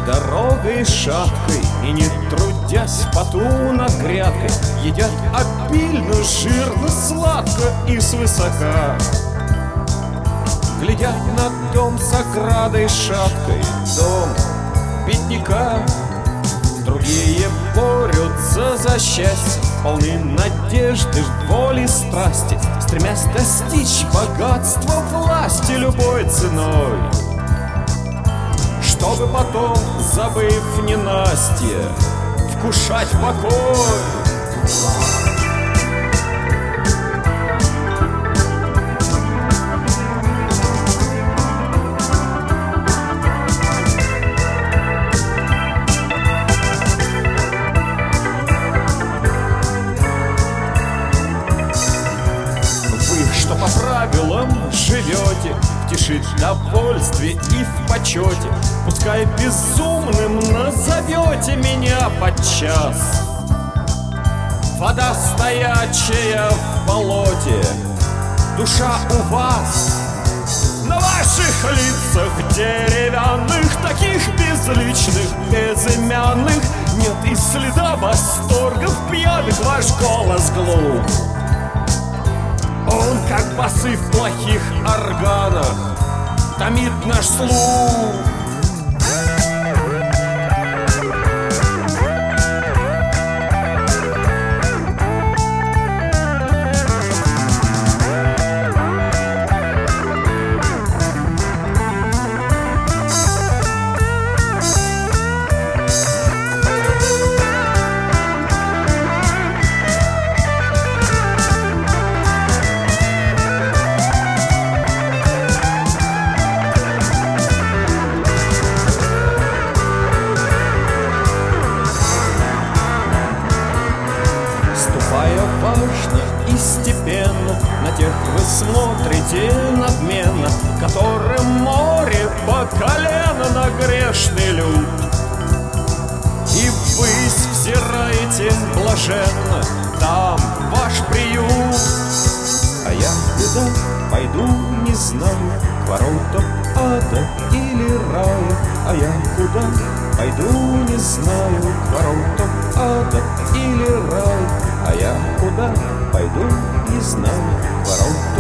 дорогой шаткой и не трудясь в поту над грядкой, едят обильно, жирно, сладко и свысока. Глядят на дом с оградой шаткой, дом бедняка. Другие борются за счастье, полны надежды, воли, страсти, стремясь достичь богатства, власти любой ценой, чтобы потом, забыв ненастье, вкушать покой. Что по правилам живете в тиши, довольстве и в почете, пускай безумным назовете меня подчас. Вода стоячая в болоте, душа у вас, на ваших лицах деревянных, таких безличных, безымянных, нет и следа восторгов пьяных, ваш голос глух. Он, как басы в плохих органах, томит наш слух. Важно и степенно на тех вы смотрите надменно, которым море по колено на грешный люд. И ввысь взираете блаженно, там ваш приют. А я куда пойду, не знаю, к воротам ада или рая. А я куда пойду, не знаю, к воротам ада или рая. А я куда пойду, не знаю, к воротам